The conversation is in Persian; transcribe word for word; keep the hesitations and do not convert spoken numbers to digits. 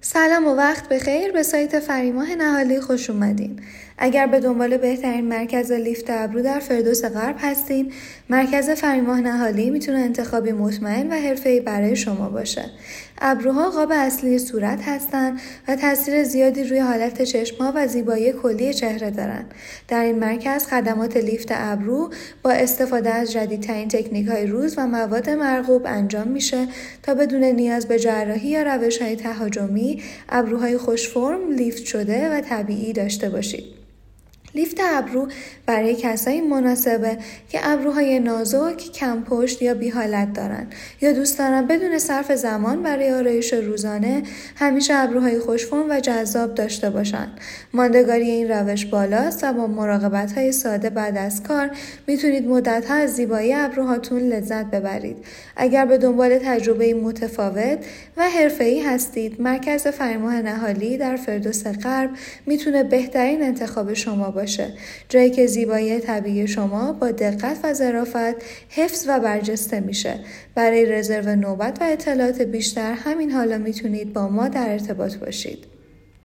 سلام و وقت بخیر. به سایت فریماه نهالی خوش اومدین. اگر به دنبال بهترین مرکز لیفت ابرو در فردوس غرب هستین، مرکز فریماه نهالی میتونه انتخابی مطمئن و حرفه‌ای برای شما باشه. ابروها قاب اصلی صورت هستن و تاثیر زیادی روی حالت چشم‌ها و زیبایی کلی چهره دارن. در این مرکز خدمات لیفت ابرو با استفاده از جدیدترین تکنیک‌های روز و مواد مرغوب انجام میشه تا بدون نیاز به جراحی یا روش‌های تهاجمی ابروهای خوش فرم، لیفت شده و طبیعی داشته باشید. لیفت ابرو برای کسایی مناسبه که ابروهای نازک، کم پشت یا بی حالت دارن یا دوست دارن بدون صرف زمان برای آرایش روزانه همیشه ابروهای خوش‌فرم و جذاب داشته باشن. ماندگاری این روش بالاست و با مراقبت‌های ساده بعد از کار میتونید مدت‌ها از زیبایی ابروهاتون لذت ببرید. اگر به دنبال تجربه متفاوت و حرفه‌ای هستید، مرکز فریماه نهالی در فردوس غرب میتونه بهترین انتخاب شما باشه. جایی که زیبایی طبیعی شما با دقت و ظرافت حفظ و برجسته میشه. برای رزرو نوبت و اطلاعات بیشتر همین حالا میتونید با ما در ارتباط باشید.